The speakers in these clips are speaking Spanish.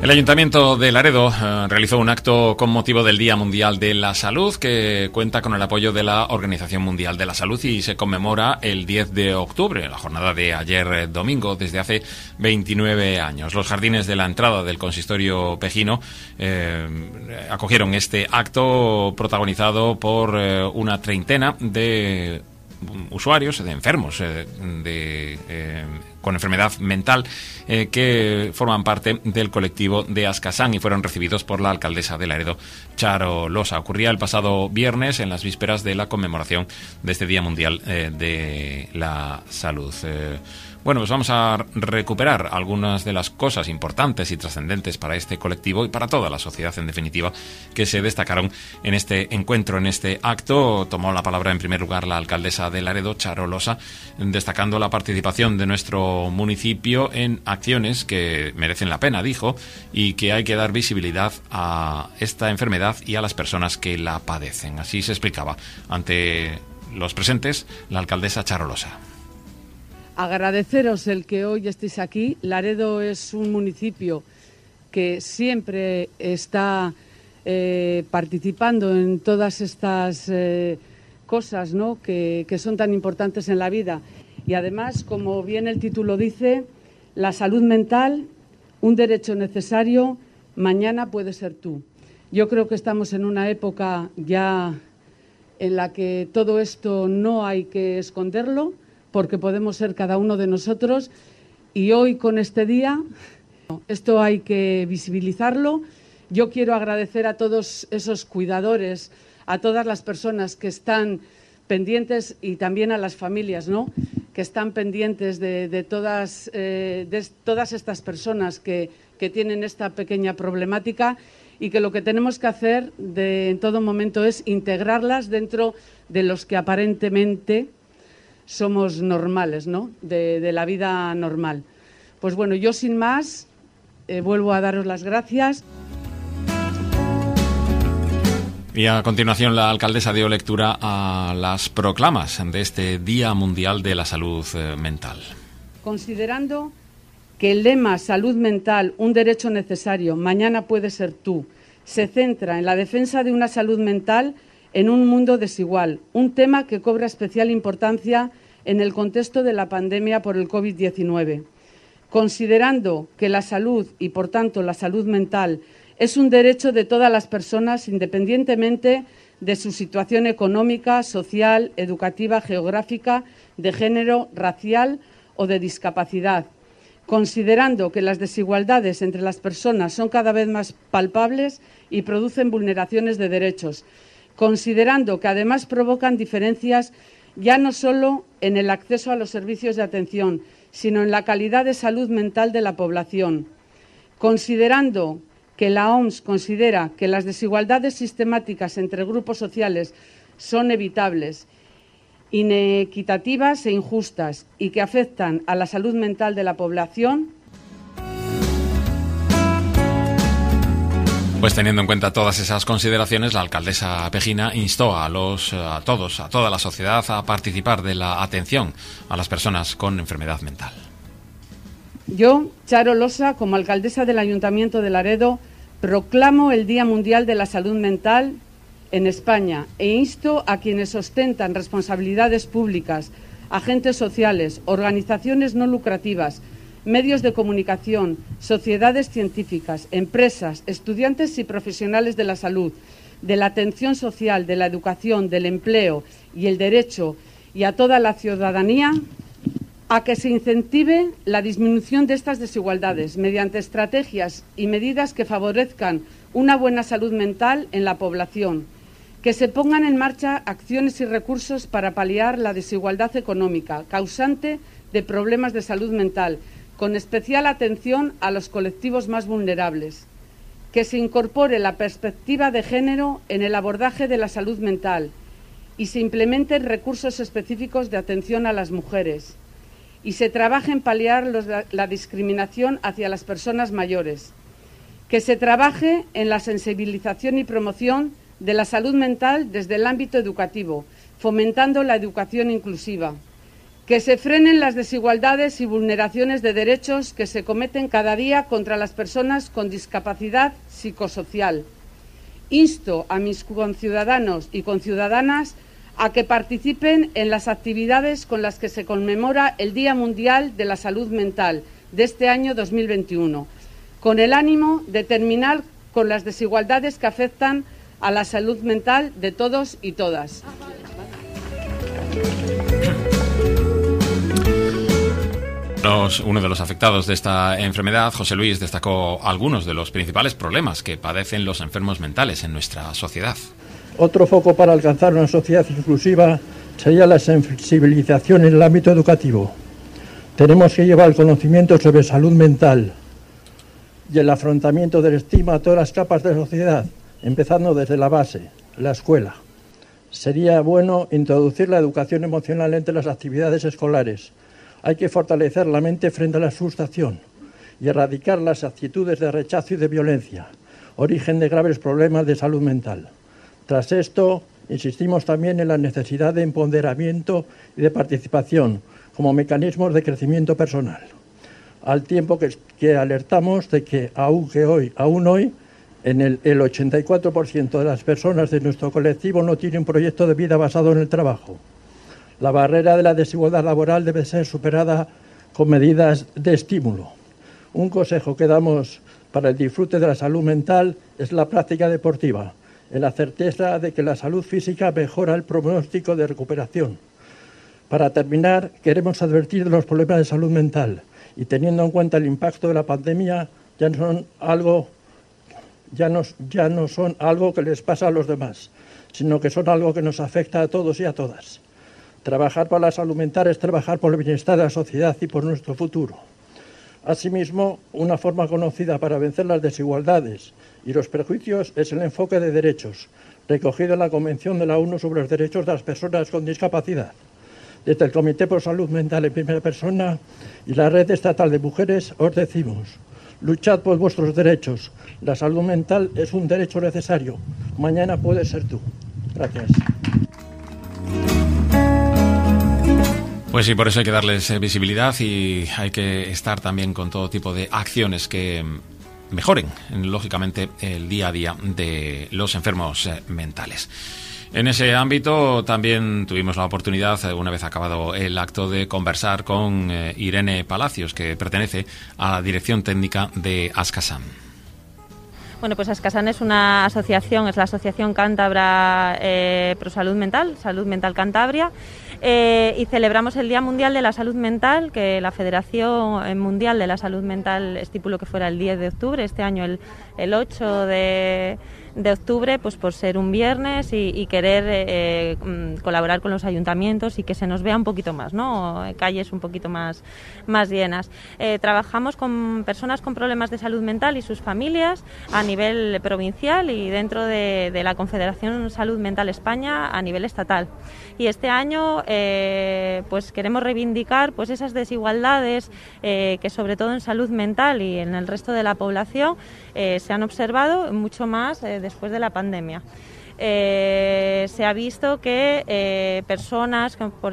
El Ayuntamiento de Laredo realizó un acto con motivo del Día Mundial de la Salud que cuenta con el apoyo de la Organización Mundial de la Salud y se conmemora el 10 de octubre, la jornada de ayer domingo, desde hace 29 años. Los jardines de la entrada del consistorio pejino acogieron este acto protagonizado por una treintena de usuarios, de enfermos con enfermedad mental que forman parte del colectivo de Ascasán y fueron recibidos por la alcaldesa de Laredo, Charo Losa. Ocurría el pasado viernes en las vísperas de la conmemoración de este Día Mundial de la Salud. Bueno, pues vamos a recuperar algunas de las cosas importantes y trascendentes para este colectivo y para toda la sociedad, en definitiva, que se destacaron en este encuentro, en este acto. Tomó la palabra en primer lugar la alcaldesa de Laredo, Charo Losa, destacando la participación de nuestro municipio en acciones que merecen la pena, dijo, y que hay que dar visibilidad a esta enfermedad y a las personas que la padecen. Así se explicaba ante los presentes la alcaldesa Charo Losa. Agradeceros el que hoy estéis aquí. Laredo es un municipio que siempre está participando en todas estas cosas, ¿no?, que son tan importantes en la vida. Y además, como bien el título dice, la salud mental, un derecho necesario, mañana puede ser tú. Yo creo que estamos en una época ya en la que todo esto no hay que esconderlo, porque podemos ser cada uno de nosotros, y hoy con este día esto hay que visibilizarlo. Yo quiero agradecer a todos esos cuidadores, a todas las personas que están pendientes y también a las familias, ¿no?, que están pendientes de todas estas personas que tienen esta pequeña problemática, y que lo que tenemos que hacer en todo momento es integrarlas dentro de los que aparentemente somos normales, ¿no?, de la vida normal. Pues bueno, yo sin más vuelvo a daros las gracias. Y a continuación la alcaldesa dio lectura a las proclamas de este Día Mundial de la Salud Mental. Considerando que el lema Salud Mental, un derecho necesario, mañana puede ser tú, se centra en la defensa de una salud mental en un mundo desigual, un tema que cobra especial importancia en el contexto de la pandemia por el COVID-19. Considerando que la salud y, por tanto, la salud mental es un derecho de todas las personas, independientemente de su situación económica, social, educativa, geográfica, de género, racial o de discapacidad. Considerando que las desigualdades entre las personas son cada vez más palpables y producen vulneraciones de derechos. Considerando que además provocan diferencias ya no solo en el acceso a los servicios de atención, sino en la calidad de salud mental de la población. Considerando que la OMS considera que las desigualdades sistemáticas entre grupos sociales son evitables, inequitativas e injustas y que afectan a la salud mental de la población. Pues teniendo en cuenta todas esas consideraciones, la alcaldesa pejina instó a toda la sociedad a participar de la atención a las personas con enfermedad mental. Yo, Charo Losa, como alcaldesa del Ayuntamiento de Laredo, proclamo el Día Mundial de la Salud Mental en España e insto a quienes ostentan responsabilidades públicas, agentes sociales, organizaciones no lucrativas, medios de comunicación, sociedades científicas, empresas, estudiantes y profesionales de la salud, de la atención social, de la educación, del empleo y el derecho, y a toda la ciudadanía, a que se incentive la disminución de estas desigualdades mediante estrategias y medidas que favorezcan una buena salud mental en la población, que se pongan en marcha acciones y recursos para paliar la desigualdad económica causante de problemas de salud mental, con especial atención a los colectivos más vulnerables, que se incorpore la perspectiva de género en el abordaje de la salud mental y se implementen recursos específicos de atención a las mujeres, y se trabaje en paliar la discriminación hacia las personas mayores, que se trabaje en la sensibilización y promoción de la salud mental desde el ámbito educativo, fomentando la educación inclusiva, Que se frenen las desigualdades y vulneraciones de derechos que se cometen cada día contra las personas con discapacidad psicosocial. Insto a mis conciudadanos y conciudadanas a que participen en las actividades con las que se conmemora el Día Mundial de la Salud Mental de este año 2021, con el ánimo de terminar con las desigualdades que afectan a la salud mental de todos y todas. Uno de los afectados de esta enfermedad, José Luis, destacó algunos de los principales problemas que padecen los enfermos mentales en nuestra sociedad. Otro foco para alcanzar una sociedad inclusiva sería la sensibilización en el ámbito educativo. Tenemos que llevar el conocimiento sobre salud mental y el afrontamiento del estigma a todas las capas de la sociedad, empezando desde la base, la escuela. Sería bueno introducir la educación emocional entre las actividades escolares. Hay que fortalecer la mente frente a la frustración y erradicar las actitudes de rechazo y de violencia, origen de graves problemas de salud mental. Tras esto, insistimos también en la necesidad de empoderamiento y de participación como mecanismos de crecimiento personal, al tiempo que alertamos de que aún hoy, el 84% de las personas de nuestro colectivo no tiene un proyecto de vida basado en el trabajo. La barrera de la desigualdad laboral debe ser superada con medidas de estímulo. Un consejo que damos para el disfrute de la salud mental es la práctica deportiva, en la certeza de que la salud física mejora el pronóstico de recuperación. Para terminar, queremos advertir de los problemas de salud mental y, teniendo en cuenta el impacto de la pandemia, ya no son algo que les pasa a los demás, sino que son algo que nos afecta a todos y a todas. Trabajar para la salud mental es trabajar por el bienestar de la sociedad y por nuestro futuro. Asimismo, una forma conocida para vencer las desigualdades y los prejuicios es el enfoque de derechos, recogido en la Convención de la ONU sobre los derechos de las personas con discapacidad. Desde el Comité por Salud Mental en Primera Persona y la Red Estatal de Mujeres os decimos: luchad por vuestros derechos. La salud mental es un derecho necesario. Mañana puedes ser tú. Gracias. Pues sí, por eso hay que darles visibilidad y hay que estar también con todo tipo de acciones que mejoren, lógicamente, el día a día de los enfermos mentales. En ese ámbito también tuvimos la oportunidad, una vez acabado el acto, de conversar con Irene Palacios, que pertenece a la Dirección Técnica de Ascasan. Bueno, pues Ascasan es una asociación, es la Asociación Cántabra Pro Salud Mental Cantabria, y celebramos el Día Mundial de la Salud Mental, que la Federación Mundial de la Salud Mental estipuló que fuera el 10 de octubre, este año el 8 de octubre, pues por ser un viernes y querer colaborar con los ayuntamientos y que se nos vea un poquito más, ¿no? Calles un poquito más llenas. Trabajamos con personas con problemas de salud mental y sus familias a nivel provincial y dentro de la Confederación Salud Mental España a nivel estatal. Y este año pues queremos reivindicar pues esas desigualdades que sobre todo en salud mental y en el resto de la población se han observado mucho más después de la pandemia. Se ha visto que personas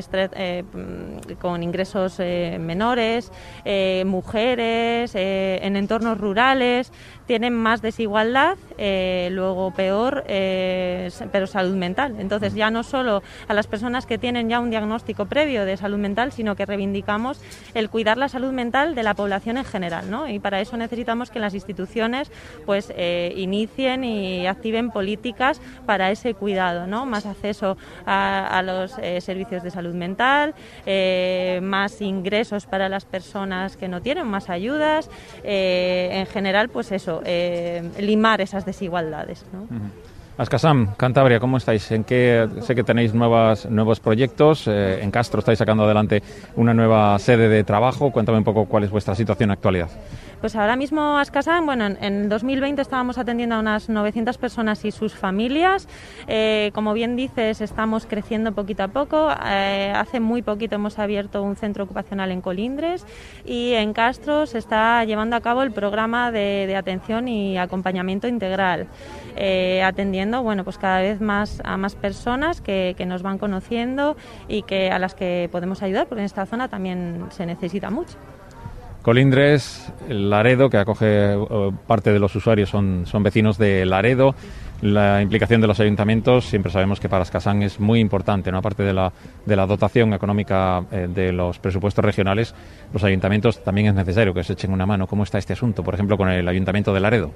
con ingresos menores, mujeres, en entornos rurales, tienen más desigualdad, luego peor, pero salud mental. Entonces ya no solo a las personas que tienen ya un diagnóstico previo de salud mental, sino que reivindicamos el cuidar la salud mental de la población en general, ¿no? Y para eso necesitamos que las instituciones pues inicien y activen políticas para ese cuidado, ¿no? Más acceso a los servicios de salud mental, más ingresos para las personas que no tienen, más ayudas, en general, pues eso, limar esas desigualdades, ¿no? Ascasan, Cantabria, ¿cómo estáis? Sé que tenéis nuevos proyectos. En Castro estáis sacando adelante una nueva sede de trabajo. Cuéntame un poco cuál es vuestra situación en actualidad. Pues ahora mismo Ascasan, bueno, en 2020 estábamos atendiendo a unas 900 personas y sus familias. Como bien dices, estamos creciendo poquito a poco. Hace muy poquito hemos abierto un centro ocupacional en Colindres y en Castro se está llevando a cabo el programa de atención y acompañamiento integral, atendiendo, bueno, pues cada vez más a más personas que nos van conociendo y que a las que podemos ayudar, porque en esta zona también se necesita mucho. Colindres, Laredo, que acoge parte de los usuarios, son vecinos de Laredo. La implicación de los ayuntamientos, siempre sabemos que para Ascasan es muy importante, ¿no? Aparte de la dotación económica de los presupuestos regionales, los ayuntamientos también es necesario que se echen una mano. ¿Cómo está este asunto, por ejemplo, con el Ayuntamiento de Laredo?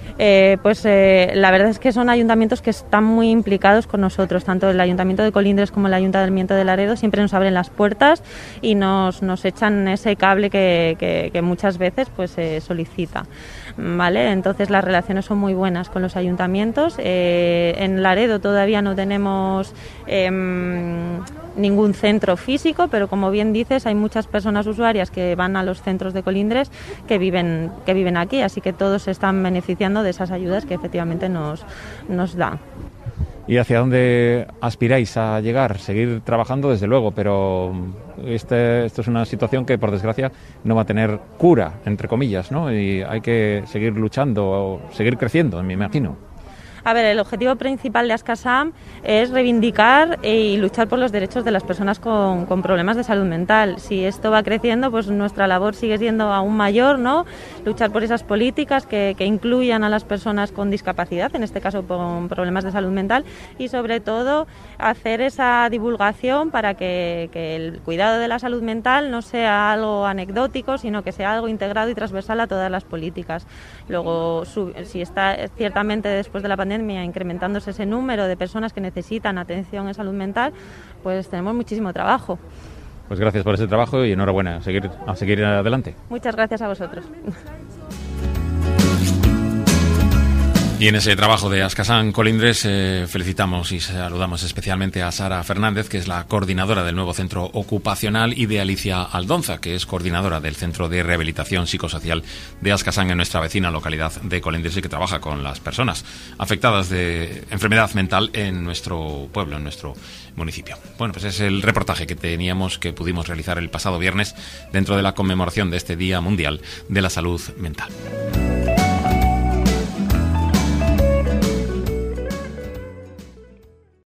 La verdad es que son ayuntamientos que están muy implicados con nosotros, tanto el Ayuntamiento de Colindres como el Ayuntamiento de Laredo siempre nos abren las puertas y nos echan ese cable que muchas veces pues se solicita, ¿vale? Entonces las relaciones son muy buenas con los ayuntamientos. En Laredo todavía no tenemos ningún centro físico, pero como bien dices, hay muchas personas usuarias que van a los centros de Colindres que viven aquí, así que todos se están beneficiando de esas ayudas que efectivamente nos dan. ¿Y hacia dónde aspiráis a llegar? Seguir trabajando, desde luego, pero esto es una situación que, por desgracia, no va a tener cura, entre comillas, ¿no? Y hay que seguir luchando, o seguir creciendo, me imagino. A ver, el objetivo principal de Ascasan es reivindicar y luchar por los derechos de las personas con problemas de salud mental. Si esto va creciendo, pues nuestra labor sigue siendo aún mayor, ¿no? Luchar por esas políticas que incluyan a las personas con discapacidad, en este caso con problemas de salud mental, y sobre todo hacer esa divulgación para que el cuidado de la salud mental no sea algo anecdótico, sino que sea algo integrado y transversal a todas las políticas. Luego, si está ciertamente después de la pandemia incrementándose ese número de personas que necesitan atención en salud mental, pues tenemos muchísimo trabajo. Pues gracias por ese trabajo y enhorabuena, a seguir adelante. Muchas gracias a vosotros. Y en ese trabajo de Ascasan Colindres felicitamos y saludamos especialmente a Sara Fernández, que es la coordinadora del nuevo centro ocupacional, y de Alicia Aldonza, que es coordinadora del Centro de Rehabilitación Psicosocial de Ascasan, en nuestra vecina localidad de Colindres, y que trabaja con las personas afectadas de enfermedad mental en nuestro pueblo, en nuestro municipio. Bueno, pues es el reportaje que pudimos realizar el pasado viernes dentro de la conmemoración de este Día Mundial de la Salud Mental.